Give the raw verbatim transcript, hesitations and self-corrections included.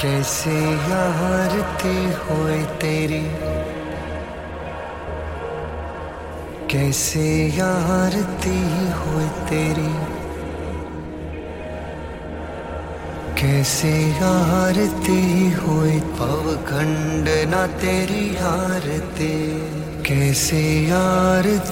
कैसे यारती होए तेरी, कैसे यारती होए तेरी, कैसे यारती होए पवखंड ना तेरी यारती, कैसे यारती